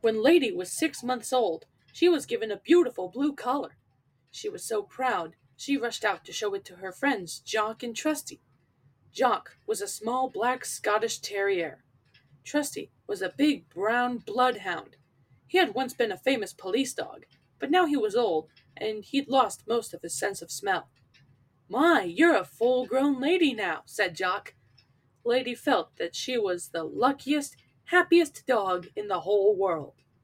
When Lady was 6 months old, she was given a beautiful blue collar. She was so proud, she rushed out to show it to her friends, Jock and Trusty. Jock was a small black Scottish terrier. Trusty was a big brown bloodhound. He had once been a famous police dog, but now he was old, and he'd lost most of his sense of smell. "My, you're a full-grown lady now," said Jock. Lady felt that she was the luckiest, happiest dog in the whole world.